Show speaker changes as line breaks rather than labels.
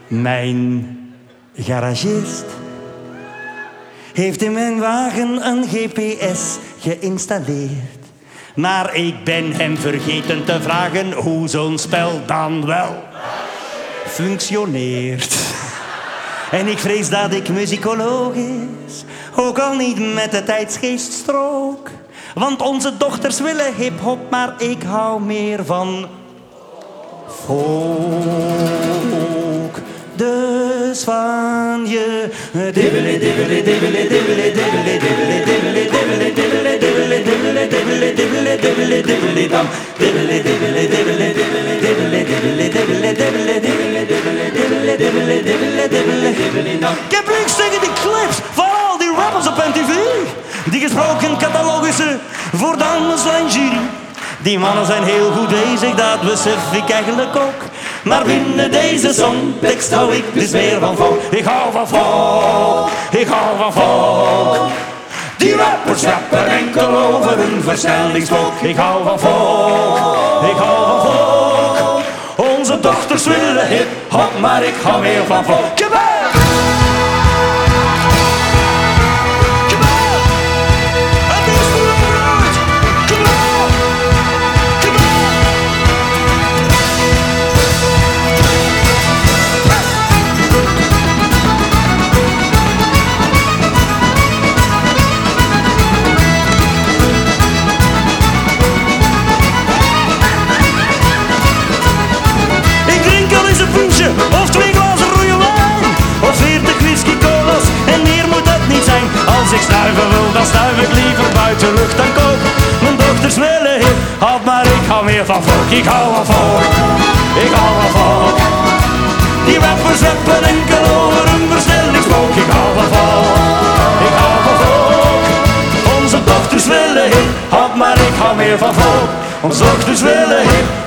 Mijn garagist heeft in mijn wagen een GPS geïnstalleerd. Maar ik ben hem vergeten te vragen hoe zo'n spel dan wel functioneert. En ik vrees dat ik muzikologisch ook al niet met de tijdsgeest strook. Want onze dochters willen hip-hop, maar ik hou meer van folk. Dus van je dibbele dibbele dibbele dibbele dibbele dibbele dibbele dibbele dibbele dibbele dibbele dibbele dibbele dibbele dibbele dam dibbele dibbele dibbele dibbele dibbele dibbele dibbele dibbele dibbele dibbele dibbele dibbele dibbele dibbele dibbele dam. Ik heb niks tegen die clips van al die rappers op MTV. Die gesproken catalogische voor dames en jury. Die mannen zijn heel goed bezig, dat besef ik eigenlijk ook. Maar binnen deze songtekst hou ik dus meer van folk. Ik hou van folk, ik hou van folk. Die rappers rappen enkel over een versnellingsvolk. Ik hou van folk, ik hou van folk. Onze dochters willen hip-hop, maar ik hou meer van folk. Of 2 glazen rode wijn, of 40 whisky colas, en meer moet dat niet zijn. Als ik snuiven wil, dan snuif ik liever buiten lucht dan kook. Mijn dochters willen hip-hop, maar ik hou meer van folk. Ik hou van folk, ik hou van folk. Die rappers rappen enkel over een versnellingsvolk. Ik hou van folk, ik hou van folk. Onze dochters willen hip-hop, maar ik hou meer van folk. Onze dochters willen hip-hop.